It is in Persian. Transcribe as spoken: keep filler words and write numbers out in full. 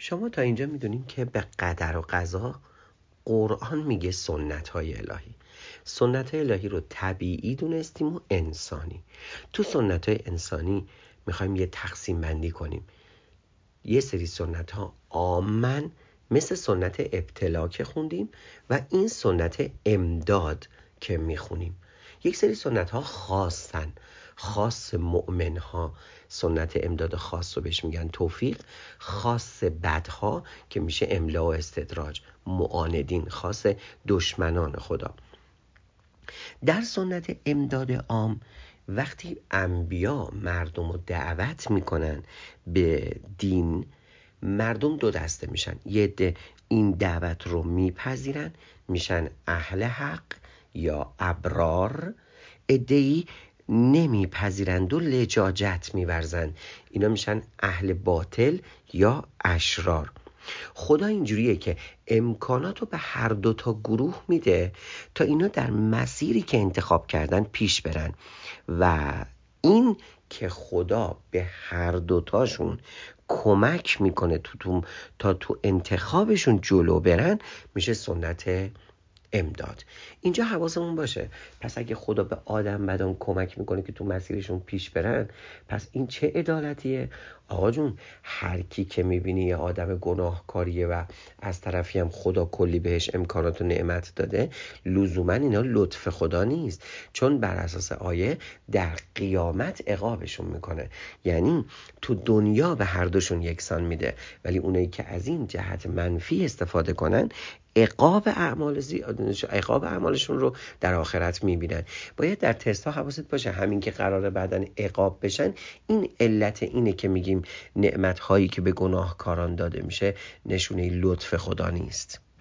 شما تا اینجا میدونین که به قدر و قضا قرآن میگه سنت های الهی. سنت های الهی رو طبیعی دونستیم و انسانی. تو سنت های انسانی میخوایم یه تقسیم بندی کنیم. یه سری سنت ها عامن مثل سنت ابتلا که خوندیم و این سنت امداد که میخونیم. یک سری سنت ها خاصن، خاص مؤمن ها، سنت امداد خاص رو بهش میگن توفیق. خاص بدها که میشه املا و استدراج، معاندین، خاص دشمنان خدا. در سنت امداد عام وقتی انبیا مردم رو دعوت میکنن به دین، مردم دو دسته میشن. یه عده این دعوت رو میپذیرن، میشن اهل حق یا ابرار. عده‌ای نمیپذیرند و لجاجت میورزن، اینا میشن اهل باطل یا اشرار. خدا اینجوریه که امکانات رو به هر دو تا گروه میده تا اینا در مسیری که انتخاب کردن پیش برن و این که خدا به هر دوتاشون کمک میکنه تو تو تا تو انتخابشون جلو برن میشه سنت امداد. اینجا حواسمون باشه، پس اگه خدا به آدم بدان کمک میکنه که تو مسیرشون پیش برن، پس این چه عدالتیه؟ آقا جون، هر کی که میبینی یه آدم گناهکاریه و از طرفی هم خدا کلی بهش امکانات و نعمت داده، لزوما اینا لطف خدا نیست، چون بر اساس آیه در قیامت عقابشون میکنه. یعنی تو دنیا به هر دوشون یکسان میده، ولی اونایی که از این جهت منفی استفاده کنن عقاب اعمال زی... عقاب اعمالشون رو در آخرت میبینن. باید در تست ها حواست باشه، همین که قراره بعدن عقاب بشن، این علت اینه که میگیم نعمت هایی که به گناهکاران داده میشه نشونه لطف خدا نیست.